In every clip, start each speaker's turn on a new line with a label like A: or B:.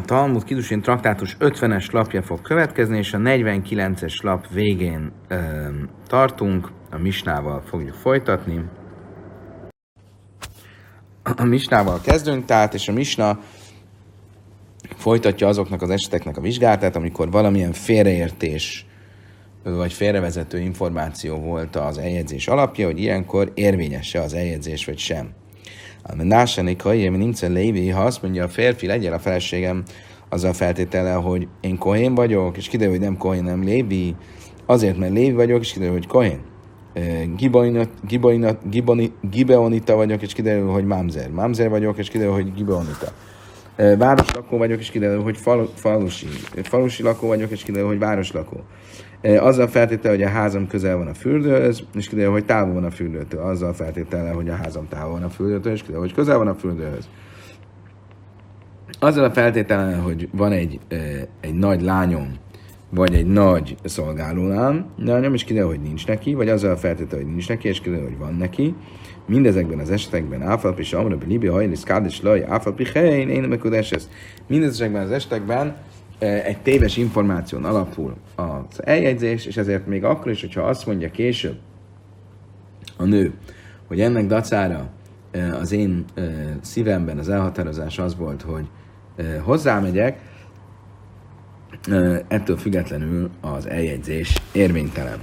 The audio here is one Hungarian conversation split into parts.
A: Talmud Kiddushin traktátus 50-es lapja fog következni, és a 49-es lap végén tartunk, a misnával fogjuk folytatni. A misnával kezdünk, tehát, és a misna folytatja azoknak az eseteknek a vizsgálatát, amikor valamilyen félreértés vagy félrevezető információ volt az eljegyzés alapja, hogy ilyenkor érvényes-e az eljegyzés, vagy sem. Násánik, ha ilyen nincsen lévi, ha azt mondja a férfi, legyen a feleségem azzal feltétele, hogy én kohén vagyok, és kiderül, hogy nem kohén, nem lévi, azért, mert lévi vagyok, és kiderül, hogy kohén. Gibeonita vagyok, és kiderül, hogy mamzer. Mamzer vagyok, és kiderül, hogy gibeonita. Városlakó vagyok, és kiderül, hogy falusi. Falusi lakó vagyok, és kiderül, hogy városlakó. Azzal feltétele, hogy a házam közel van a fürdőhöz, és kiderül, hogy távol van a fürdőtől. Azzal feltétele, hogy a házam távol van a fürdőtől, és kiderül, hogy közel van a fürdőhöz. Azzal a feltétele, hogy van egy nagy lányom, vagy egy nagy szolgálólám, és kiderül, hogy nincs neki, vagy azzal a feltétele, hogy nincs neki, és kiderül, hogy van neki. Mindezekben az esetekben áfalpi és amra bilibi hajlis kádis laj áfalpi helyen én nem ez. Mindezekben az esetekben egy téves információn alapul az eljegyzés, és ezért még akkor is, hogyha azt mondja később a nő, hogy ennek dacára az én szívemben az elhatározás az volt, hogy hozzámegyek, ettől függetlenül az eljegyzés érvénytelen.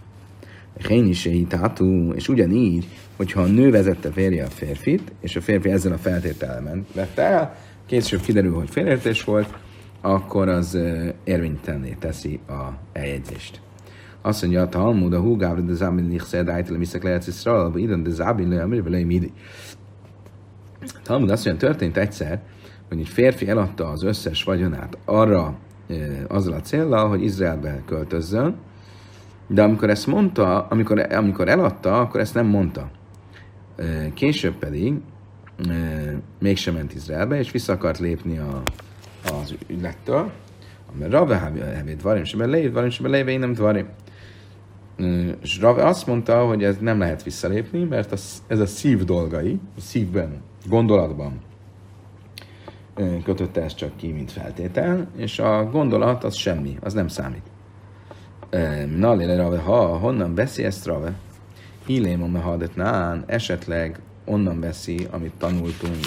A: És ugyanígy, hogyha a nő vezette férje a férfit, és a férfi ezzel a feltétellel vette el, később kiderül, hogy félreértés volt, akkor az érvénytelenné teszi a eljegyzést. Azt mondja, a Talmud, a húgávra, de zábin lichszed, ájtele miszek lehet Iszrael, vagy idon, de zábin le, amire vele midi. Talmud azt mondja, történt egyszer, hogy egy férfi eladta az összes vagyonát arra, azzal a céllal, hogy Izraelbe költözzön, de amikor ezt mondta, amikor eladta, akkor ezt nem mondta. Később pedig mégsem ment Izraelbe, és vissza akart lépni az ügylettől, mert Rave hevét dvarim, és léve én nem dvarim. És Rave azt mondta, hogy ez nem lehet visszalépni, mert ez a szív dolgai, a szívben, gondolatban kötötte ezt csak ki, mint feltétel, és a gondolat az semmi, az nem számít. Na, léle Rave, honnan veszi ezt Rave? Hillém a mehadetnán, esetleg onnan veszi, amit tanultunk.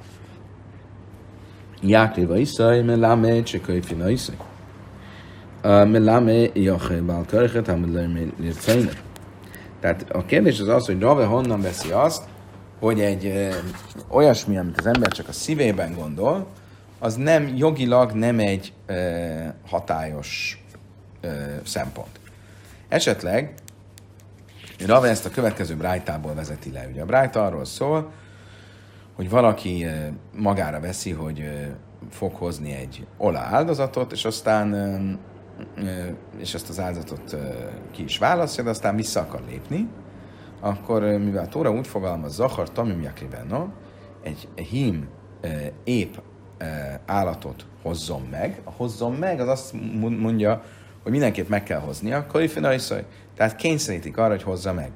A: Jákréva iszaj, melame, cseköjfina iszaj. Melame, jaché, bálköröket, hamedlőr, lércajner. Tehát a kérdés az az, hogy Rave honnan veszi azt, hogy egy olyasmi, amit az ember csak a szívében gondol, az nem jogilag nem egy hatályos szempont. Esetleg Rave ezt a következő brájtából vezeti le. Ugye a brájta arról szól, hogy valaki magára veszi, hogy fog hozni egy ola áldozatot, és aztán és ezt az áldozatot ki is választja, de aztán vissza akar lépni, akkor mivel a Tóra úgy fogalmaz, Zachar tamim jakrivenno, egy hím épp állatot hozzon meg. A hozzon meg, az azt mondja, hogy mindenképp meg kell hoznia, tehát kényszerítik arra, hogy hozza meg.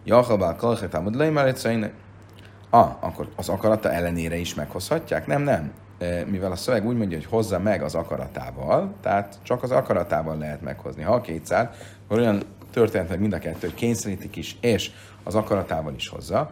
A: Akkor az akarata ellenére is meghozhatják? Nem. Mivel a szöveg úgy mondja, hogy hozza meg az akaratával, tehát csak az akaratával lehet meghozni. Ha 200, akkor olyan történt meg mind a kettő, hogy kényszerítik is, és az akaratával is hozza.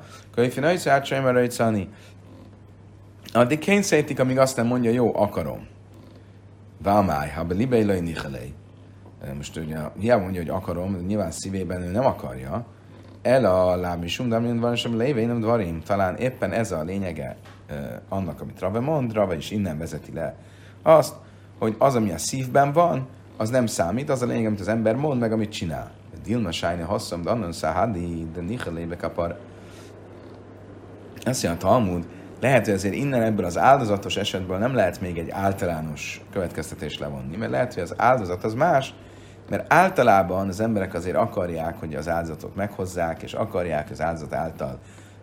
A: Addig kényszerítik, amíg azt nem mondja, jó, akarom. Vámáj, ha be libei nichelei. Most ugye, hiába mondja, hogy akarom, nyilván szívében ő nem akarja. El a lábisum, de amilyen van sem lévén, nem dvarim. Talán éppen ez a lényege annak, amit Rave mond, Rave is innen vezeti le azt, hogy az, ami a szívben van, az nem számít, az a lényeg, amit az ember mond, meg amit csinál. Dilma sájne hasszom, de annan száhadi, de nichelébe kapar. Azt mondja a Talmud, lehet, hogy azért innen ebből az áldozatos esetből nem lehet még egy általános következtetést levonni, mert lehet, hogy az áldozat az más, mert általában az emberek azért akarják, hogy az áldozatot meghozzák, és akarják az áldozat által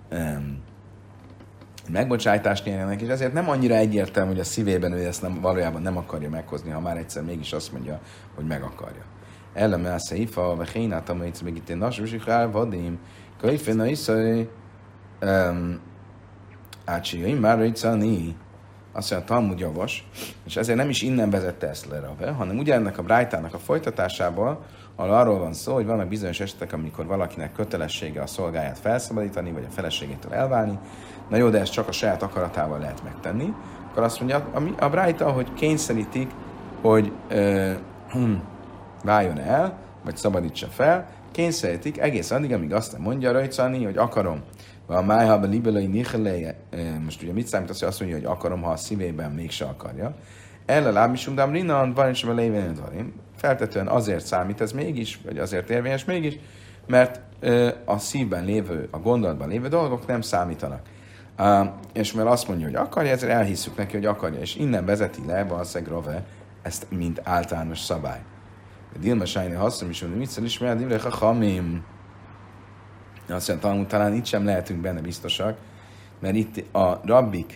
A: megbocsájtást nyerjenek, és ezért nem annyira egyértelmű, hogy a szívében ő ezt valójában nem akarja meghozni, ha már egyszer mégis azt mondja, hogy meg akarja. Eleme a szeifa, vagy hénát, amelyik meg itt én nassú sikrál, vadim, kölyfén a iszai, ácsiai már röjtszani, azt mondja, a Talmud javas, és ezért nem is innen vezette ezt le Rave, hanem ugyanennek a brájtának a folytatásából, ahol arról van szó, hogy vannak bizonyos esetek, amikor valakinek kötelessége a szolgáját felszabadítani, vagy a feleségétől elválni. Na jó, de ezt csak a saját akaratával lehet megtenni. Akkor azt mondja, a brájta, hogy kényszerítik, hogy váljon el, vagy szabadítsa fel, kényszerítik egész addig, amíg azt nem mondja rajcani, hogy akarom. A májhába libelai nicheleje, most ugye mit számít az, hogy azt mondja, hogy akarom, ha a szívében mégse akarja. Elle lábmisumdám rinan, van is vele évenőd varim. Feltetően azért számít ez mégis, vagy azért érvényes mégis, mert a szívben lévő, a gondolatban lévő dolgok nem számítanak. És mert azt mondja, hogy akarja, ezért elhisszük neki, hogy akarja, és innen vezeti le valószínűleg Rave ezt mint általános szabály. De Dilma Sájni Hasszom is mondja, mit szól is, mert Divre Chachamim. Azt mondja, talán itt sem lehetünk benne biztosak, mert itt a rabbik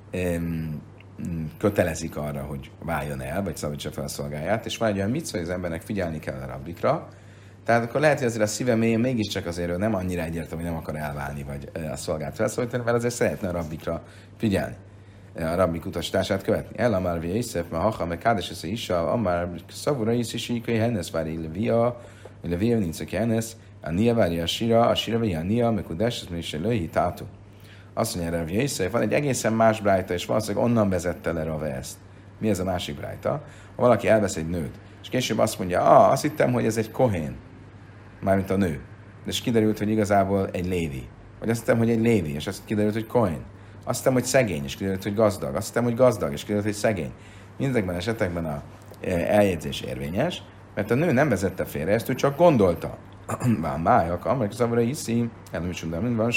A: kötelezik arra, hogy váljon el, vagy szabadítsa fel a szolgáját, és van egy olyan micva, hogy az embernek figyelni kell a rabbikra, tehát akkor lehet, hogy azért a szíve mélyén mégiscsak azért nem annyira egyértelmű, hogy nem akar elválni, vagy a szolgát felszólítani, mert azért szeretne a rabbikra figyelni, a rabbik utasítását követni. Ella már via Iszef, ma hacha, meg kádes össze is, a már szavura is íkai hennes vári levia nincs aki hennes, a nia vári a sira via a nia, meg kudes, ez még se lőhi tátu. Azt mondja erre, hogy van egy egészen más brájta, és valószínűleg onnan vezette le Rave ezt. Mi ez a másik brájta? Ha valaki elvesz egy nőt, és később azt mondja, azt hittem, hogy ez egy kohén, mármint a nő. És kiderült, hogy igazából egy lévi. Vagy azt hittem, hogy egy lévi, és azt kiderült, hogy kohén. Azt hittem, hogy szegény, és kiderült, hogy gazdag. Azt hittem, hogy gazdag, és kiderült, hogy szegény. Mindezekben esetekben a eljegyzés érvényes, mert a nő nem vezette félre, ezt ő csak gondolta. Van májak, amelyek szavra hiszi, elműsundám, van,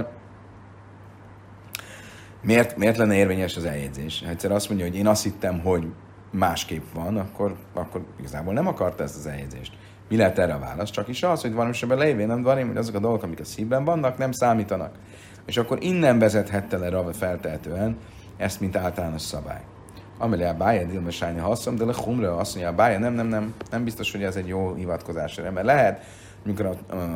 A: Miért lenne érvényes az eljegyzés? Ha egyszer azt mondja, hogy én azt hittem, hogy másképp van, akkor igazából nem akarta ezt az eljegyzést. Mi lehet erre a válasz? Csak is az, hogy van sem lévén, nem van, hogy azok a dolgok, amik a szívben vannak, nem számítanak. És akkor innen vezethette le Rave feltehetően ezt, mint általános szabály. Amelé a bája Dilma Sájni Hasszom, de le Humra azt mondja, a bája nem biztos, hogy ez egy jó hivatkozás erre, mert lehet, amikor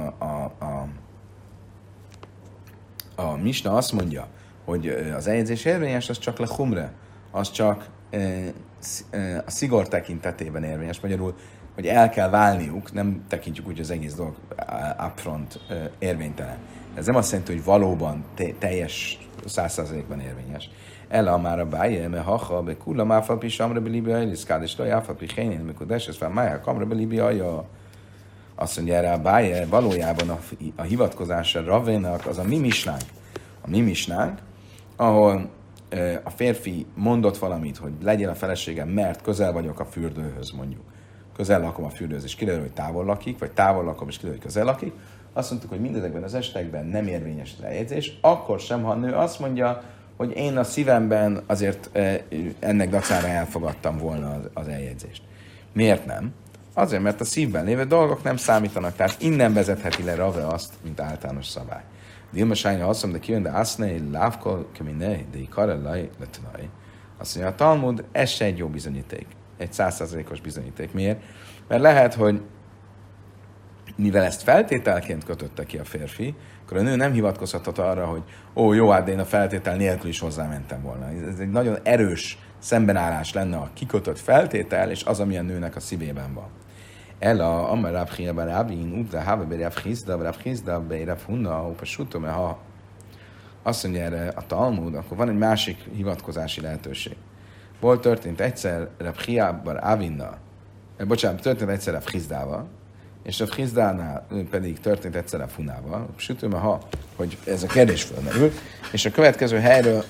A: a Misna azt mondja, hogy az eljegyzés érvényes, az csak le Humra, az csak a szigor tekintetében érvényes, magyarul, hogy el kell válniuk, nem tekintjük úgy az egész dolog upfront érvénytelen. Ez nem azt jelenti, hogy valóban teljes 100%-ban érvényes. Ella már a báje, mert haha, be kulla máfal pisamra be libia, eliszkád és tajáfal pihénén, amikor deses fel májá kamra be libia, azt mondja erre a báje, valójában a hivatkozása Ravénak az a mi misnánk. A mi misnánk, ahol a férfi mondott valamit, hogy legyen a feleségem, mert közel vagyok a fürdőhöz, mondjuk. Közel lakom a fürdőhöz, és kiderül, hogy távol lakik, vagy távol lakom, és kiderül, hogy közel lakik. Azt mondtuk, hogy mindezekben az esetekben nem érvényes az eljegyzés, akkor sem, ha a nő azt mondja, hogy én a szívemben azért ennek dacára elfogadtam volna az eljegyzést. Miért nem? Azért, mert a szívben lévő dolgok nem számítanak, tehát innen vezetheti le Rave azt, mint általános szabály. Dilma Sájni azt mondja, de kijön, de asznei lávkol, keminei, de ikarelai letanai. Azt mondja, a Talmud, ez se egy jó bizonyíték. Egy 100%-os bizonyíték. Miért? Mert lehet, hogy mivel ezt feltételként kötötte ki a férfi, akkor a nő nem hivatkozhatott arra, hogy jó, hát de én a feltétel nélkül is hozzámentem volna. Ez egy nagyon erős szembenállás lenne a kikötött feltétel, és az, ami a nőnek a szívében van. Ella, amar Rav Chia bar Avin, Ubda, Hava be Rav Chizda, be Rav Huna, Upa Suto, ha azt mondja erre a Talmud, akkor van egy másik hivatkozási lehetőség. Történt egyszer Rav Chia bar Avinnal, történt egyszer Rav Chizdával, és Rav Chizdánál pedig történt egyszer Rav Hunával, Suto, ha, hogy ez a kérdés fölmerül, és a következő helyről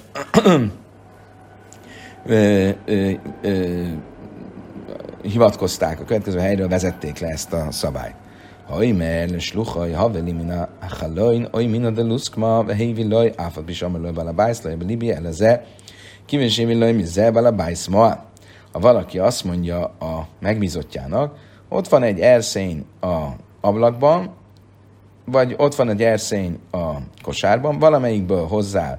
A: hivatkozták, a következő helyről vezették le ezt a szabályt. Hajmer, sluchaj, haveli mina achaloin, oj mina de luszkma, vehévi loj, áfat bisameloj balabájszlaj, belibi eleze, kivésévi loj, mi ze balabájszma. Ha valaki azt mondja a megbízottjának, ott van egy erszény a ablakban, vagy ott van egy erszény a kosárban, valamelyikből hozzá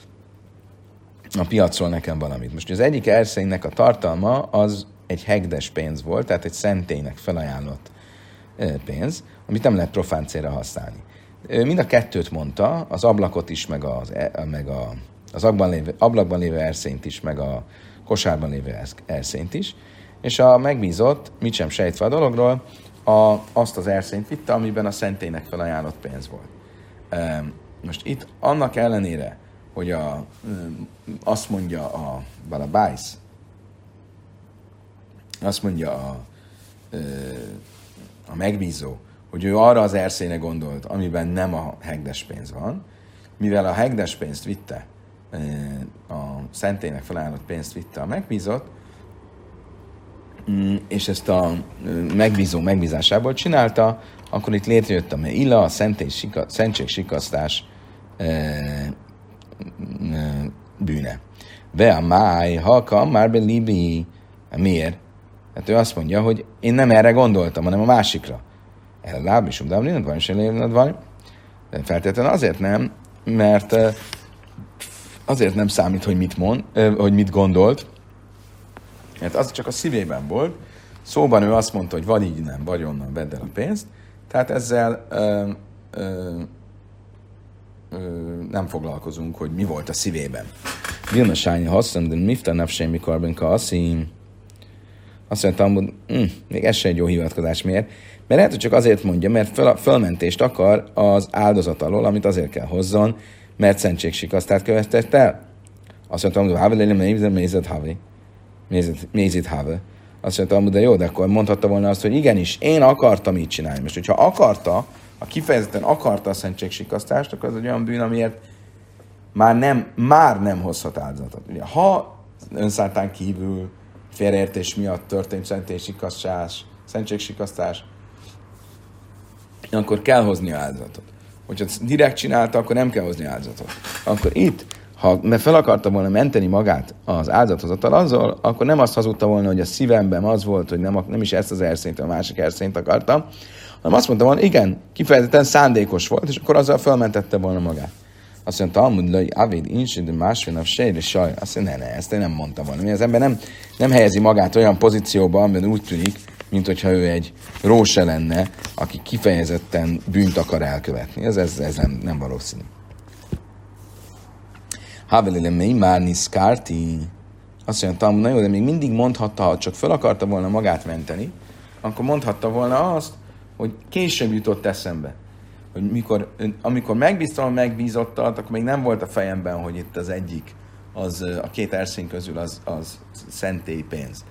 A: a piacról nekem valamit. Most az egyik erszénynek a tartalma az egy hegdes pénz volt, tehát egy szentélynek felajánlott pénz, amit nem lehet profán célra használni. Mind a kettőt mondta, az ablakot is, meg a az ablakban lévő erszényt is, meg a kosárban lévő erszényt is, és a megbízott, mit sem sejtve a dologról, azt az erszényt vitte, amiben a szentélynek felajánlott pénz volt. Most itt annak ellenére, hogy azt mondja a balabájsz, azt mondja a megbízó, hogy ő arra az erszényre gondolt, amiben nem a hegdes pénz van, mivel a hegdes pénzt vitte, a szentélynek felajánlott pénzt vitte a megbízott, és ezt a megbízó megbízásából csinálta, akkor itt létrejött a meila, a szentségsikasztás bűne. Ve a máj, halka, már be libi. Miért? Hát ő azt mondja, hogy én nem erre gondoltam, hanem a másikra. El a láb is udávlinad van, és elérned van. Feltétlenül azért nem, mert azért nem számít, hogy mit mond, hogy mit gondolt, mert az csak a szívében volt. Szóban ő azt mondta, hogy vagy így nem, vagy onnan vedd el a pénzt. Tehát ezzel nem foglalkozunk, hogy mi volt a szívében. Vilna sányi haszon, de mifta napsém, mikor benka aszim. Azt mondtam, hogy még ez se egy jó hivatkozás. Miért? Mert lehet, hogy csak azért mondja, mert fölmentést akar az áldozat alól, amit azért kell hozzon, mert szentségsikasztát követett el. Azt mondtam, hogy hávelélem, mézit háve. Azt mondtam, de jó, de akkor mondhatta volna azt, hogy igenis, én akartam így csinálni. Most, hogyha akarta, ha kifejezetten akarta a szentségsikasztást, akkor az egy olyan bűn, amiért már nem hozhat áldozatot. Ugye, ha önszántán kívül félreértés miatt történt szentségsikasztás, akkor kell hozni áldozatot. Hogyha direkt csinálta, akkor nem kell hozni áldozatot. Akkor itt, ha fel akarta volna menteni magát az áldozathozatal azzal, akkor nem azt hazudta volna, hogy a szívemben az volt, hogy nem is ezt az erszényt, a másik erszényt akartam, hanem azt mondta volna, igen, kifejezetten szándékos volt, és akkor azzal felmentette volna magát. Azt mondta, Talmud, hogy Avid insi, de másfél nap sejre saj. Azt mondja, ne, ezt én nem mondta volna. Az ember nem helyezi magát olyan pozícióba, amiben úgy tűnik, mint hogyha ő egy róse lenne, aki kifejezetten bűnt akar elkövetni. Ez nem valószínű. Havelilem mei már niszkárti. Azt mondja, na jó, de még mindig mondhatta, ha csak fel akarta volna magát menteni, akkor mondhatta volna azt, hogy később jutott eszembe. Hogy amikor megbíztam a megbízottat, akkor még nem volt a fejemben, hogy itt az egyik, a két erszény közül az szentélypénz.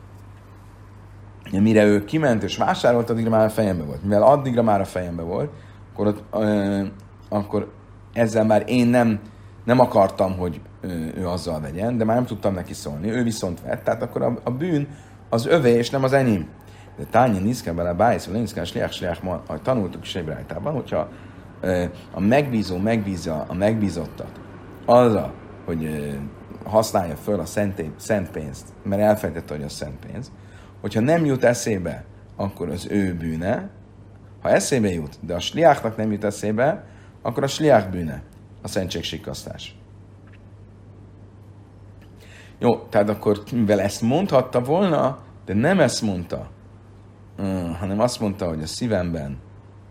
A: Mire ő kiment és vásárolt, addigra már a fejembe volt. Mivel addigra már a fejembe volt, akkor ezzel már én nem akartam, hogy ő azzal vegyen, de már nem tudtam neki szólni. Ő viszont vett, tehát akkor a bűn az övé, és nem az enyém. De tányi niszke bele bájsz, vagy niszke sliach, ahogy tanultuk is Ébrájtában, hogyha a megbízó megbízza a megbízottat arra, hogy használja föl a szent pénzt, mert elfejtette, hogy a szent pénz, hogyha nem jut eszébe, akkor az ő bűne, ha eszébe jut, de a sliachnak nem jut eszébe, akkor a sliach bűne, a szentségsikasztás. Jó, tehát akkor mivel ezt mondhatta volna, de nem ezt mondta, hanem azt mondta, hogy a szívemben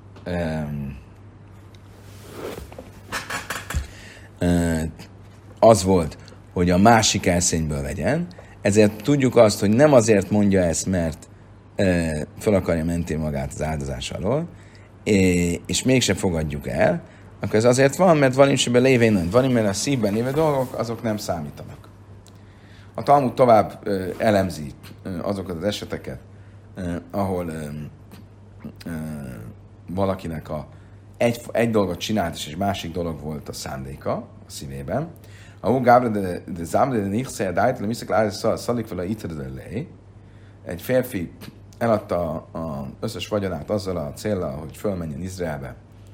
A: az volt, hogy a másik erszényből vegyen, ezért tudjuk azt, hogy nem azért mondja ezt, mert fel akarja menteni magát az áldozás alól, és mégsem fogadjuk el, akkor ez azért van, mert valimsebe lévén van, mert a szívben lévő dolgok, azok nem számítanak. A Talmud tovább elemzi azokat az eseteket, ahol valakinek egy dolgot csinált, és egy másik dolog volt a szándéka a szívében. Ahol Gábra de Zámre de Nichszer Dájt, le Miszek Lájz Szalik vele Itredőlé. Egy férfi eladta az összes vagyonát azzal a céllal, hogy fölmenjen Izraelbe.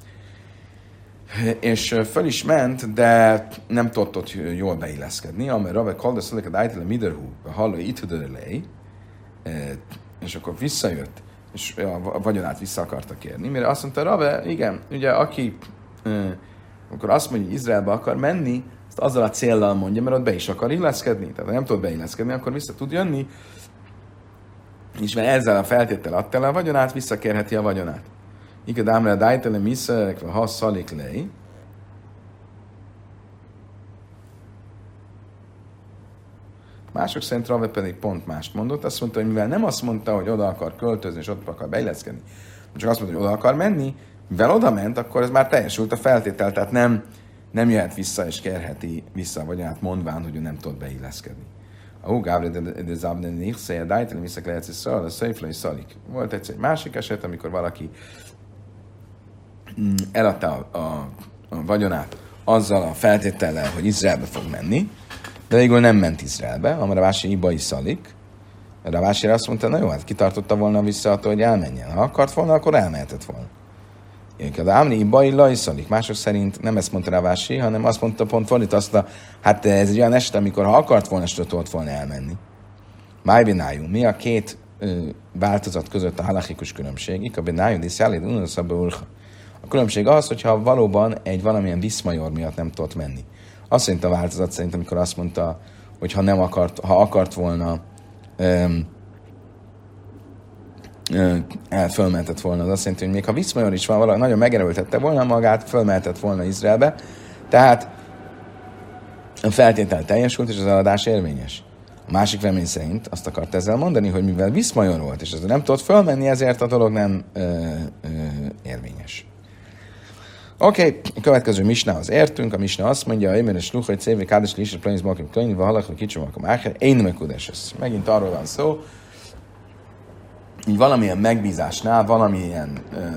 A: És föl is ment, de nem tudott ott jól beilleszkedni, amely Rabbi Kalda Szalik Dájt le Miderhú, halló Itredőlé, és akkor visszajött, és a vagyonát vissza akarta kérni. Mire azt mondta, Rabbi, igen, ugye aki akkor azt mondja, hogy Izraelbe akar menni, azt azzal a céllal mondja, mert ott be is akar illeszkedni. Tehát ha nem tud beilleszkedni, akkor vissza tud jönni, és mert ezzel a feltéttel adta el a vagyonát, visszakérheti a vagyonát. Iked ámre dájtele miszerekve ha szalik lej. Mások szerint Rave pedig pont mást mondott. Azt mondta, hogy mivel nem azt mondta, hogy oda akar költözni, és ott akar beilleszkedni, csak azt mondta, hogy oda akar menni, mivel oda ment, akkor ez már teljesült a feltétel, tehát nem jöhet vissza és kérheti vissza a vagyonát, mondván, hogy ő nem tud beilleszkedni. A Gábri de Zabne Nichse, a Dájtani visszakelhetsz és szal, a Széflai Szalik. Volt egy másik eset, amikor valaki eladta a vagyonát azzal a feltétellel, hogy Izraelbe fog menni, de végül nem ment Izraelbe, amire Rávási Ibai Szalik. Rávásira azt mondta, na jó, hát kitartotta volna vissza attól, hogy elmenjen. Ha akart volna, akkor elmehetett volna. A Ámri Ibai Lajszalik. Mások szerint nem ezt mondta Rávási, hanem azt mondta pont fordít, hát ez egy olyan eset, amikor ha akart volna, és tudott volna elmenni. Májbinájú. Mi a két változat között a halachikus különbség? A különbség az, hogyha valóban egy valamilyen viszmajor miatt nem tudott menni. Azt szerint a változat szerint, amikor azt mondta, hogy ha akart volna, fölmehetett volna. Az azt jelenti, hogy még ha viszmajor is van, valami nagyon megerőltette volna magát, fölmehetett volna Izraelbe, tehát a feltétel teljesült, és az eladás érvényes. A másik vélemény szerint azt akart ezzel mondani, hogy mivel viszmajor volt, és ezzel nem tudott fölmenni, ezért a dolog nem érvényes. Oké, a következő misnához értünk. A misna azt mondja, hogy Émeres Luchai Cévé Kádes Lisser Plöniz Malkim Klöniz Vahalach Kicsomakom Áher Én Mekudeses. Megint arról van szó, így valamilyen megbízásnál valamilyen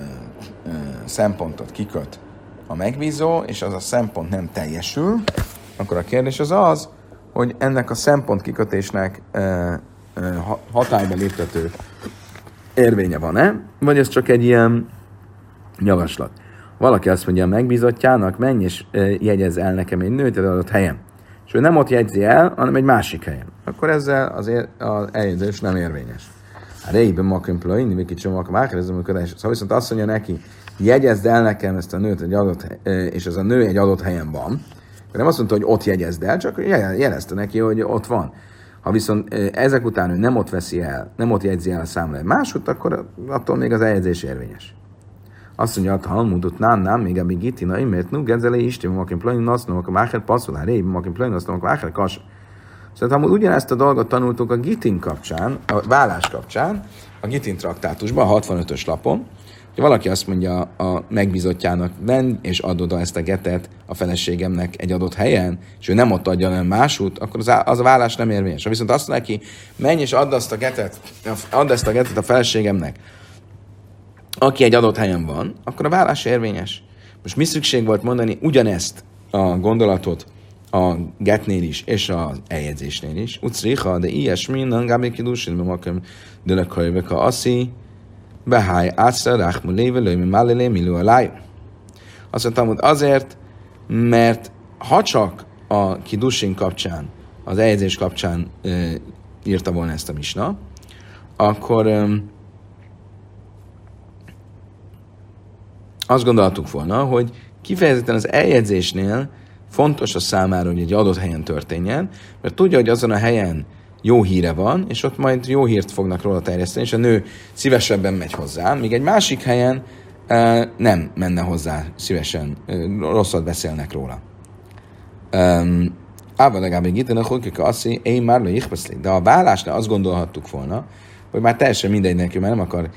A: szempontot kiköt a megbízó, és az a szempont nem teljesül, akkor a kérdés az, hogy ennek a szempont kikötésnek hatályba léptető érvénye van-e, vagy ez csak egy ilyen javaslat. Valaki azt mondja a megbízottjának, menj és jegyezz el nekem egy nőt egy adott helyen. És ő nem ott jegyzi el, hanem egy másik helyen. Akkor ezzel az eljegyzés nem érvényes. A réjében makim plöjni, még kicsim makim ákerezem, szóval viszont azt mondja neki, jegyezd el nekem ezt a nőt egy adott, és ez a nő egy adott helyen van, akkor nem azt mondta, hogy ott jegyezd el, csak jelezte neki, hogy ott van. Ha viszont ezek után ő nem ott veszi el, nem ott jegyzi el a számla máshogy, akkor attól még az eljegyzés érvényes. Azt mondja, ha Talmudot nem, még a Gitina, mert nu genzelé Isten, makim plöjni, nasznó, a máher passzol, réjében makim plöjni, nasznó, a máher kas. Szóval amúgy ugyanezt a dolgot tanultuk a Gitin kapcsán, a vállás kapcsán, a Gitin traktátusban, a 65-ös lapon, hogy valaki azt mondja a megbízottjának, menj és add oda ezt a getet a feleségemnek egy adott helyen, és ő nem ott adja, hanem másút, akkor az a vállás nem érvényes. Ha viszont azt neki, menj és add ezt a getet a feleségemnek, aki egy adott helyen van, akkor a vállás érvényes. Most mi szükség volt mondani ugyanezt a gondolatot a getnél is, és az eljegyzésnél is. Ucriha, de ilyesmi, nem gábé kidusin, mert makem dölökhajvek a aszi, beháj átszra, ráhmu léve, lőjme málélé, milő a láj. Azt mondtam, hogy azért, mert ha csak a kidusin kapcsán, az eljegyzés kapcsán írta volna ezt a misna, akkor azt gondoltuk volna, hogy kifejezetten az eljegyzésnél fontos a számára, hogy egy adott helyen történjen, mert tudja, hogy azon a helyen jó híre van, és ott majd jó hírt fognak róla terjeszteni, és a nő szívesebben megy hozzá, míg egy másik helyen nem menne hozzá szívesen, rosszat beszélnek róla. De a vállásnál azt gondolhattuk volna, hogy már teljesen mindegy neki, mert nem akar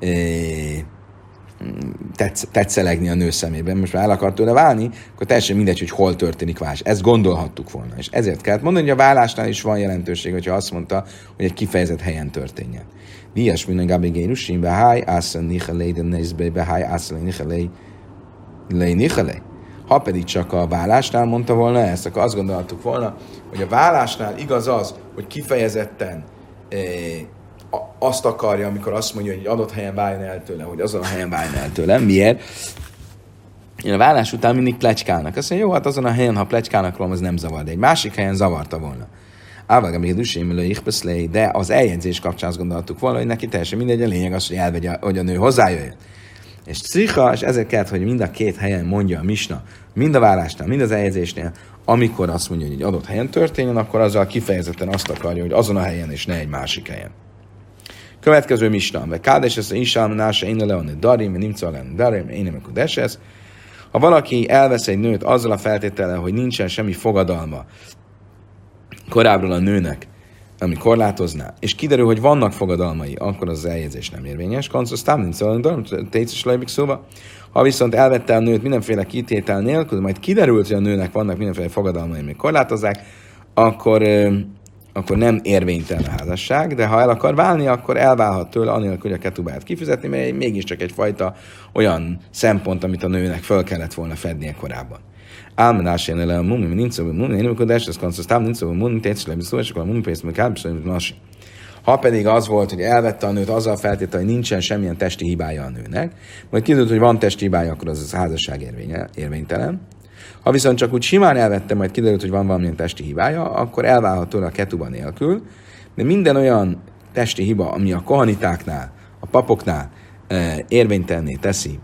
A: tetszelegni a nő szemében, most már el akar tőle válni, akkor teljesen mindegy, hogy hol történik válás. Ezt gondolhattuk volna. És ezért kellett mondani, hogy a vállásnál is van jelentőség, hogyha azt mondta, hogy egy kifejezett helyen történjen. Vias minden gabi gérusin, beháj, ászan nichalei, de nézbe, beháj, ászan nichalei. Ha pedig csak a vállásnál mondta volna ezt, akkor azt gondolhattuk volna, hogy a vállásnál igaz az, hogy kifejezetten azt akarja, amikor azt mondja, hogy egy adott helyen váljon el tőle, hogy azon a helyen váljon el tőle. Miért? A vállás után mindig plecskálnak. Azt mondja, jó, hát azon a helyen, ha plecskálnak róla, az nem zavar, de egy másik helyen zavarta volna. De az eljegyzés kapcsán azt gondoltuk volna, hogy neki teljesen mindegy, a lényeg az, hogy elvegye, hogy a nő hozzájöjjön. És cicha, és ezért kellett, hogy mind a két helyen mondja a misna, mind a vállásnál, mind az eljegyzésnél, amikor azt mondja, hogy egy adott helyen történjen, akkor azzal kifejezetten azt akarja, hogy azon a helyen és ne egy másik helyen. Következő misna, vagy kádes ez a isám nása én leon darim, nimca len darim, én nem kudeses. Ha valaki elvesz egy nőt azzal a feltétellel, hogy nincsen semmi fogadalma korábbról a nőnek ami korlátozná, és kiderül, hogy vannak fogadalmai, akkor az eljegyzés nem érvényes. Kancos támlint szóval, tétszes lejbik szóba. Ha viszont elvette a nőt mindenféle kitétel nélkül, majd kiderült, hogy a nőnek vannak mindenféle fogadalmai, amik korlátozzák, akkor nem érvénytelen a házasság, de ha el akar válni, akkor elválhat tőle, anélkül, hogy a ketubát kifizetni, mert mégiscsak egyfajta olyan szempont, amit a nőnek föl kellett volna fednie korábban. Álmenásén ele a mumi, mint nincs szóval mumi, én amikor ez konszoltám, nincs szóval mumi, tétszülemi szó, és akkor a mumi pénzt meg kell, ha pedig az volt, hogy elvette a nőt azzal feltétel, hogy nincsen semmilyen testi hibája a nőnek, majd kiderült, hogy van testi hibája, akkor az a házasság érvénytelen. Ha viszont csak úgy simán elvette, majd kiderült, hogy van valamilyen testi hibája, akkor elválhat tőle a ketuba nélkül, de minden olyan testi hiba, ami a kohanitáknál, a papoknál érvénytelenné teszi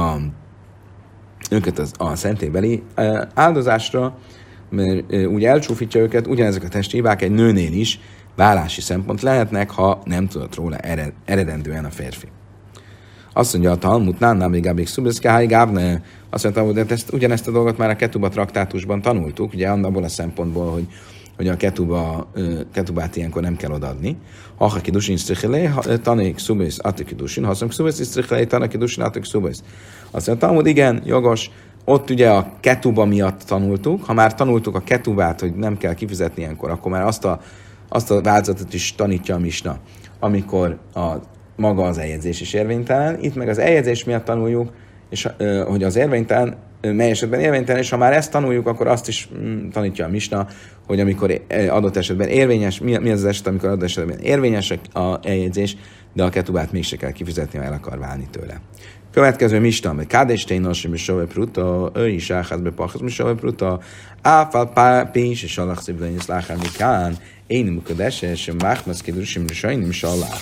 A: őket a szentélybeli áldozásra, mert úgy elcsúfítja őket, ugyanezek a testi hibák egy nőnél is vállási szempont lehetnek, ha nem tudott róla eredendően a férfi. Azt mondja a Talmud, nánnál még Gábik Szubeszkáhály Gábne, azt mondta, hogy ugyanezt a dolgot már a Ketuba traktátusban tanultuk, ugye abból a szempontból, hogy a ketubát ilyenkor nem kell odaadni. Ha kidusin sztrichelé, tanék szubész, atik kidusin, ha szubész sztrichelé, tanék kidusin, atik szubész. Azt mondja, Talmud, igen, jogos, ott ugye a ketuba miatt tanultuk, ha már tanultuk a ketubát, hogy nem kell kifizetni ilyenkor, akkor már azt a változatot is tanítja a misna, amikor maga az eljegyzés is érvénytelen. Itt meg az eljegyzés miatt tanuljuk, és hogy az érvénytelen, mely esetben érvénytelen, és ha már ezt tanuljuk, akkor azt is tanítja a misna, hogy amikor adott esetben érvényes, mi az eset, amikor adott esetben érvényes a eljegyzés, de a ketubát mégse kell kifizetni, ha el akar válni tőle. Következő misna, hogy Kádésteinos, mi sove pruta, ő is elházbe pachaz, mi sove pruta, áfal pénz, és alak szívlein, és láhán mikán, én mukadeses, és máhmaz kidusim, és sajnim is alá.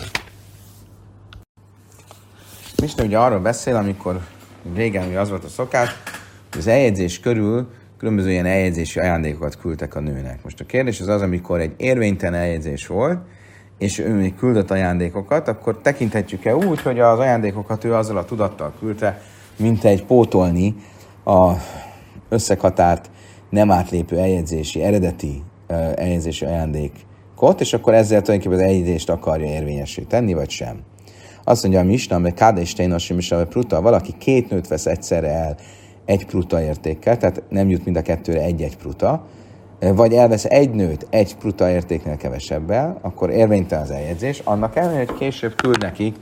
A: Misna ugye arról beszél, amikor régen ugye az volt a szokás, hogy az eljegyzés körül különböző ilyen eljegyzési ajándékokat küldtek a nőnek. Most a kérdés az, amikor egy érvénytelen eljegyzés volt, és ő még küldött ajándékokat, akkor tekinthetjük-e úgy, hogy az ajándékokat ő azzal a tudattal küldte, mint egy pótolni a összeghatárt nem átlépő eredeti eljegyzési ajándékot, és akkor ezzel tulajdonképpen az eljegyzést akarja érvényessé tenni, vagy sem. Azt mondja a misna, hogy Kádésteinos, pruta, valaki két nőt vesz egyszerre el egy pruta értékkel, tehát nem jut mind a kettőre egy-egy pruta, vagy elvesz egy nőt egy pruta értéknél kevesebbel, akkor érvénytelen az eljegyzés, annak ellenére, hogy később küld nekik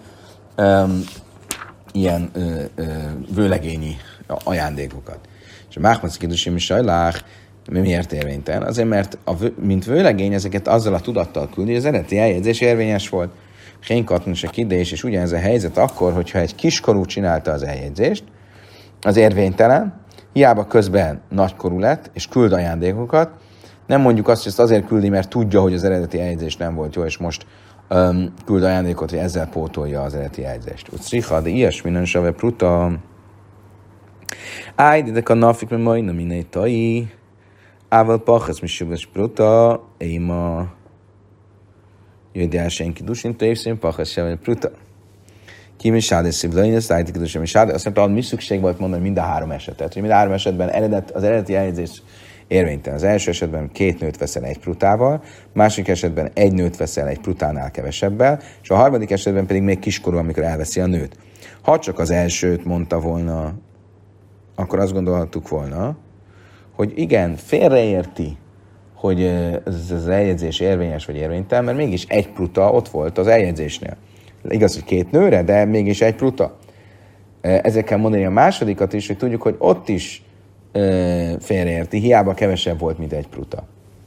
A: ilyen vőlegényi ajándékokat. És a Máhmac kidusim is sajlák, miért érvénytelen? Azért, mert mint vőlegény ezeket azzal a tudattal küldi, hogy az eredeti eljegyzés érvényes volt. Hénkatn se kidés, és ugyanez a helyzet akkor, hogyha egy kiskorú csinálta az eljegyzést, az érvénytelen, hiába közben nagykorú lett, és küld ajándékokat, nem mondjuk azt, hogy ezt azért küldi, mert tudja, hogy az eredeti eljegyzés nem volt jó, és most küld ajándékot, hogy ezzel pótolja az eredeti eljegyzést. Úgy szriha, de ilyesmi nem save pruta. Ájdidek a nafik, mert majd nem innen tai. Ával pachesz, mi sivas pruta, éma. Jöjjel senki dusin, tévszín, pachesz, seve pruta. Kimi sáde szívlein, ezt állítik a dusin, sáde. Azt mondta, mi szükség volt mondani mind a három esetet. Hogy mind a három esetben az eredeti eljegyzés érvénytelen. Az első esetben két nőt veszel egy prutával, másik esetben egy nőt veszel egy prutánál kevesebbel, és a harmadik esetben pedig még kiskorú, amikor elveszi a nőt. Ha csak az elsőt mondta volna, akkor azt gondolhattuk volna, hogy igen, félreérti, hogy ez az eljegyzés érvényes vagy érvénytelen, mert mégis egy pruta ott volt az eljegyzésnél. Igaz, hogy két nőre, de mégis egy pruta. Ezzel kell mondani a másodikat is, hogy tudjuk, hogy ott is félreérti, hiába kevesebb volt, mint egy pruta.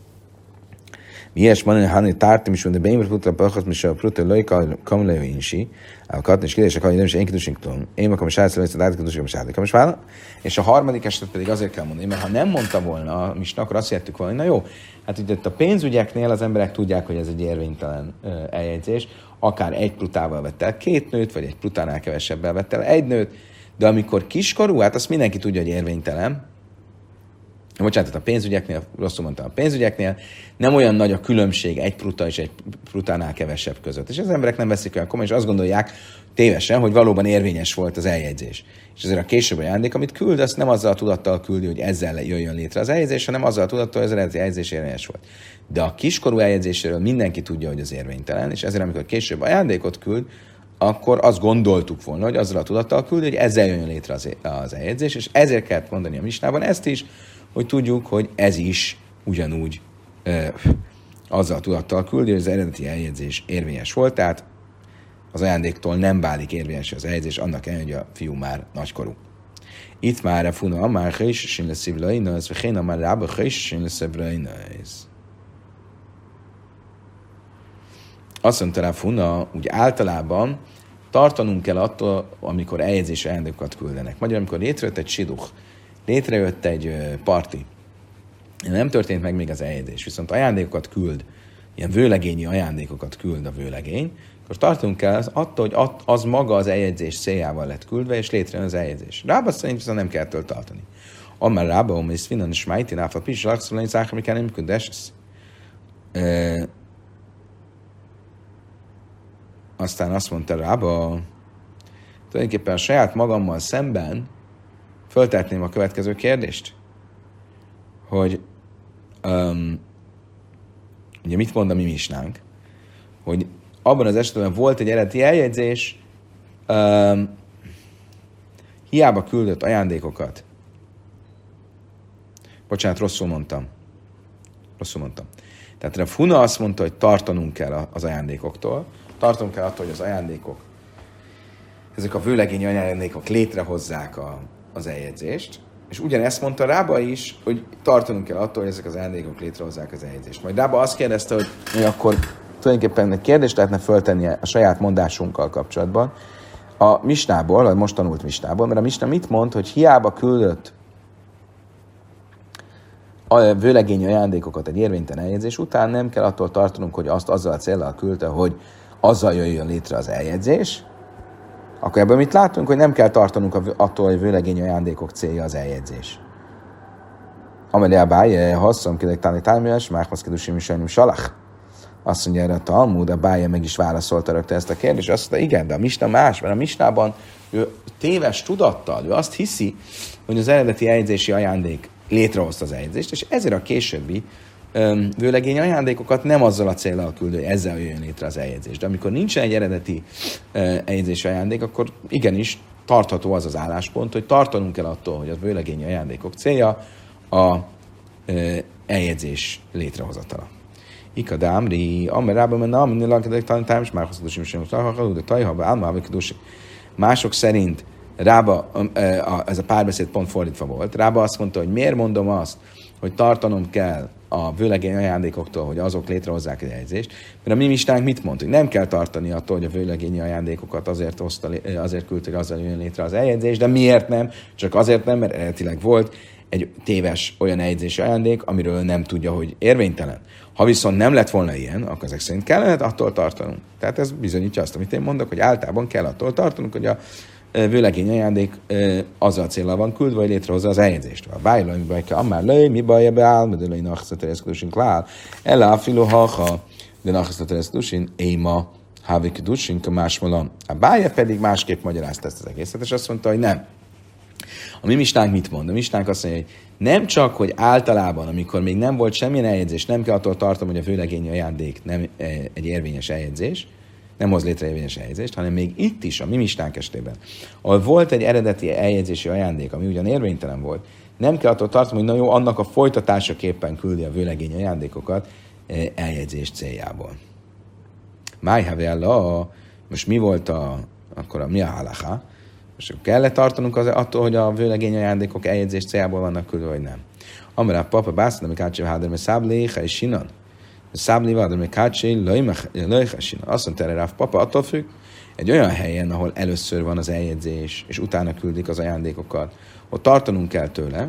A: Miért mondani, hogy tártam is, de beimert pruta, pachas, mi a pruta, lojka, kamleo insi, a katni és kérdések, hogy nem is én kidusinktól. Én akarom sárcál, hogy a kidusinktól, sárcál, és vála. És a harmadik eset pedig azért kell mondani, mert ha nem mondta volna a misna, akkor azt hittük volna, na jó, hát ugye a pénzügyeknél az emberek tudják, hogy ez egy érvénytelen eljegyzés, akár egy prutával vett el két nőt, vagy egy prutánál kevesebbel vett el egy nőt, de amikor kiskorú, hát azt mindenki tudja, hogy érvénytelen, bocsánat, a pénzügyeknél, rosszul mondtam, a pénzügyeknél nem olyan nagy a különbség egy pruta és egy prutánál kevesebb között. És az emberek nem veszik olyan komolyan, és azt gondolják tévesen, hogy valóban érvényes volt az eljegyzés. És ezért a később ajándék, amit küld, azt nem azzal a tudattal küldi, hogy ezzel jöjjön létre az eljegyzés, hanem azzal a tudattal, hogy az eredeti eljegyzés érvényes volt. De a kiskorú eljegyzéséről mindenki tudja, hogy az érvénytelen, és ezért amikor később ajándékot küld, akkor azt gondoltuk volna, hogy azzal a tudattal küldi, hogy ezzel jön létre az eljegyzés, és ezért kellett mondani a misnában ezt is, hogy tudjuk, hogy ez is ugyanúgy azzal a tudattal küldi, hogy az eredeti eljegyzés érvényes volt, tehát az ajándéktól nem válik érvényes az eljegyzés, annak ellenére, hogy a fiú már nagykorú. Itt már a funa, már hősösén lesz szívlaina, ez vagy már rába hősösén lesz szívlaina. Azt mondta rá funa, úgy általában tartanunk kell attól, amikor eljegyzés ajándékokat küldenek. Magyarul, amikor létrejött egy siduch, létrejött egy parti, nem történt meg még az eljegyzés, viszont ajándékokat küld, ilyen vőlegényi ajándékokat küld a vőlegény, akkor tartunk kell attól, hogy az maga az eljegyzés céljával lett küldve, és létrejön az eljegyzés. Rába szerint viszont nem kell től tartani. Amár rába, és finan és májti, náfa pis, lakszolani, szákra, mi kell nem küldesz. Aztán azt mondta rába, tulajdonképpen a saját magammal szemben föltehetném a következő kérdést, hogy ugye mit mond a mi misnánk, hogy abban az esetben volt egy eredeti eljegyzés, hiába küldött ajándékokat. Bocsánat, rosszul mondtam. Tehát a Funa azt mondta, hogy tartanunk kell az ajándékoktól, tartanunk kell attól, hogy az ajándékok, ezek a vőlegényi ajándékok létrehozzák az eljegyzést, és ugyanezt mondta Rába is, hogy tartanunk kell attól, hogy ezek az ajándékok létrehozzák az eljegyzést. Majd Rába azt kérdezte, hogy akkor tulajdonképpen egy kérdést lehetne föltenni a saját mondásunkkal kapcsolatban. A misnából, a most tanult misnából, mert a misna mit mond, hogy hiába küldött a vőlegényi ajándékokat egy érvénytelen eljegyzés után, nem kell attól tartanunk, hogy azt azzal a céllal küldte, hogy azzal jöjjön létre az eljegyzés, akkor ebből mit látunk, hogy nem kell tartanunk attól, hogy vőlegényi ajándékok célja az eljegyzés. Amelé a báje, hasszom kidektálni tájműves, máhmaszkedusim is sajnum salach. Azt mondja erre a Talmud, a báje meg is válaszolta rögtön ezt a kérdést, azt mondta, igen, de a misna más, mert a misnában ő téves tudattal, ő azt hiszi, hogy az eredeti eljegyzési ajándék létrehozta az eljegyzést, és ezért a későbbi vőlegény ajándékokat nem azzal a céllal küldő, hogy ezzel jöjjön létre az eljegyzés. De amikor nincsen egy eredeti eljegyzési ajándék, akkor igenis tartható az az álláspont, hogy tartanunk kell attól, hogy a vőlegényi ajándékok célja a eljegyzés létrehozatala. Ika dámri, amerában menne, aminél lakedek tanítáms, már hosszatosim sem de tajhaba, álma, mások szerint Rába, ez a párbeszéd pont fordítva volt. Rába azt mondta, hogy miért mondom azt, hogy tartanom kell a vőlegény ajándékoktól, hogy azok létrehozzák egy eljegyzést, mert a mi mistánk mit mond, hogy nem kell tartani attól, hogy a vőlegényi ajándékokat azért küldte, hogy azzal jön létre az eljegyzés, de miért nem? Csak azért nem, mert eredetileg volt egy téves olyan eljegyzési ajándék, amiről nem tudja, hogy érvénytelen. Ha viszont nem lett volna ilyen, akkor ezek szerint kellene attól tartanunk. Tehát ez bizonyítja azt, amit én mondok, hogy általában kell attól tartanunk, hogy a vőlegény ajándék azzal a céllal van küldve, hogy létrehozza az eljegyzést. A bájló, mi baj kell, ammár lőj, mi baj beáll, de lőj nachszatereszkedusin klál, ellá a filohaha, de nachszatereszkedusin, éma, havikedusin, másmolan. A bája pedig másképp magyarázta ezt az egészet, és azt mondta, hogy nem. A mi mistánk mit mond? A mistánk azt mondja, hogy nem csak, hogy általában, amikor még nem volt semmilyen eljegyzés, nem kell attól tartom, hogy a vőlegényi ajándék nem egy érvényes eljegyzés, nem hoz létre érvényes eljegyzést, hanem még itt is, a mi mistánk estében, ahol volt egy eredeti eljegyzési ajándék, ami ugyan érvénytelen volt, nem kell attól tartom, hogy na jó, annak a folytatásaképpen küldi a vőlegény ajándékokat eljegyzés céljából. Májhavella, most mi volt mi a halacha? Most kell tartanunk attól, hogy a vőlegény ajándékok eljegyzés céljából vannak küldve, vagy nem? Amire a papa bászna, ami kácsi hádar, mert száblé, és sinan. Száblé vádar, mert kácsi, sinan. Azt mondta erre Ráv papa, attól függ, egy olyan helyen, ahol először van az eljegyzés, és utána küldik az ajándékokat, ott tartanunk kell tőle,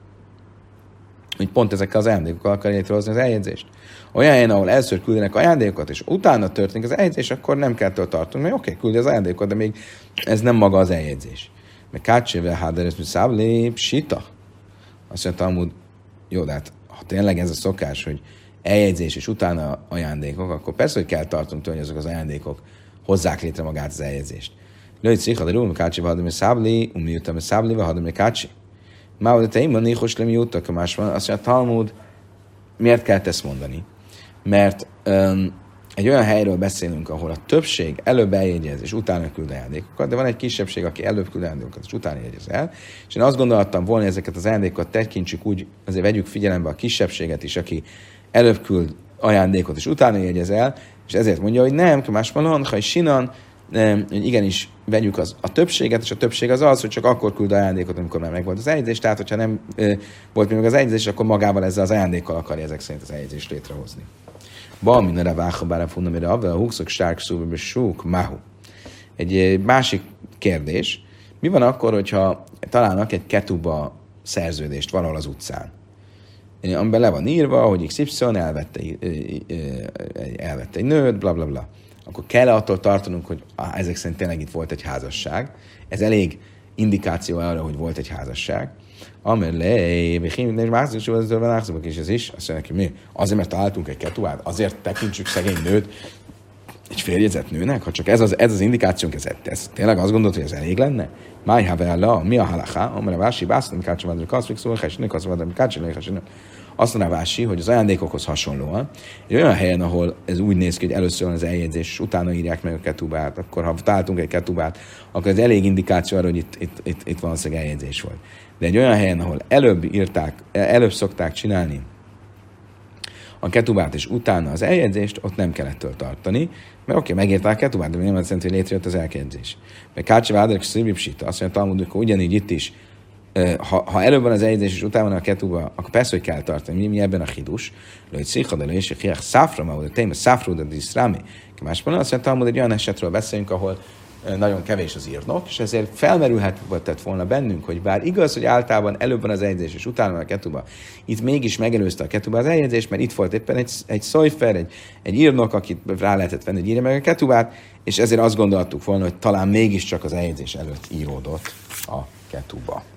A: hogy pont ezekkel az ajándékokkal akar létrehozni az eljegyzést. Olyan helyen, ahol először küldenek ajándékokat, és utána történik az eljegyzés, akkor nem kell tőle tartunk, mert oké, küldi az ajándékokat, de még ez nem maga az eljegyzés. Mert kácsével háderes, mint száblé, sita. Azt mondta, amúgy jó, de hát ha tényleg ez a szokás, hogy eljegyzés és utána ajándékok, akkor persze, hogy kell tartunk tőle, hogy azok az ajándékok hozzák létre magát az eljegyzést. Lőj cich, de rúl, kácsi, vadom, és szábli, miután, és szábli, vadom, kácsi. Máud, de te imban, néhos, lemi juttak, más van. Azt mondja, a Talmud, miért kell ezt mondani? Mert egy olyan helyről beszélünk, ahol a többség előbb eljegyez, és utána küld ajándékokat, de van egy kisebbség, aki előbb küld ajándékokat, és utána jegyez el. És én azt gondoltam volna, hogy ezeket az ajándékokat tekintsük úgy, azért vegyük figyelembe a kisebbséget is, aki előbb küld ajándékot, és utána jegyez el, és ezért mondja, hogy nem, más van, ha sinan, hogy igenis vegyük a többséget, és a többség az, hogy csak akkor küld ajándékot, amikor már megvolt az eljegyzés, tehát hogyha nem volt még az eljegyzés, akkor magával ezzel az ajándékkal akarja ezek szerint az eljegyzést létrehozni. Balminere váhabára fundamire avvel a húkszok sárk szóba súk mahu. Egy másik kérdés, mi van akkor, hogyha találnak egy ketuba szerződést valahol az utcán, amiben le van írva, hogy XY elvette egy nőt, bla bla bla. Akkor kell attól tartanunk, hogy ezek szerint tényleg itt volt egy házasság. Ez elég indikáció arra, hogy volt egy házasság. Amelé, és ez is, azt mondja neki, mi? Azért, mert találtunk egy ketubát, azért tekintsük szegény nőt egy férjezett nőnek, ha csak ez az indikációnk, ez tényleg azt gondolod, hogy ez elég lenne? Máj havella, mi a halaká? Amire vási, bászlom, kácsom, kaszfik szól, hesnek, azt mondom, kácsom, azt mondja Vási, hogy az ajándékokhoz hasonlóan, egy olyan helyen, ahol ez úgy néz ki, hogy először van az eljegyzés, és utána írják meg a ketubát, akkor ha találtunk egy ketubát, akkor ez elég indikáció arra, hogy itt valószínűleg eljegyzés volt. De egy olyan helyen, ahol előbb szokták csinálni a ketubát, és utána az eljegyzést, ott nem kell ettől tartani, mert oké, megírták a ketubát, de még nem azt jelenti, hogy létrejött az eljegyzés. Mert Kácsi Váderek Szívipsita, azt mondja, Talmud, hogy ugyanígy itt is, ha előbb van az eljegyzés, és utána van a ketuba, akkor persze, hogy kell tartani. Mi ebben a hidus? Hogy székhadal, és hiák száfra, mert téma száfra, de diszrámi. Másban azt mondja, Talmud, egy olyan esetről beszélünk, ahol nagyon kevés az írnok, és ezért felmerülhetett volna bennünk, hogy bár igaz, hogy általában előbb van az eljegyzés, és utána van a ketuba, itt mégis megelőzte a ketuba az eljegyzés, mert itt volt éppen egy szojfer, egy írnok, akit rá lehetett venni, hogy írja meg a ketubát, és ezért azt gondoltuk volna, hogy talán mégiscsak az eljegyzés előtt íródott a ketuba.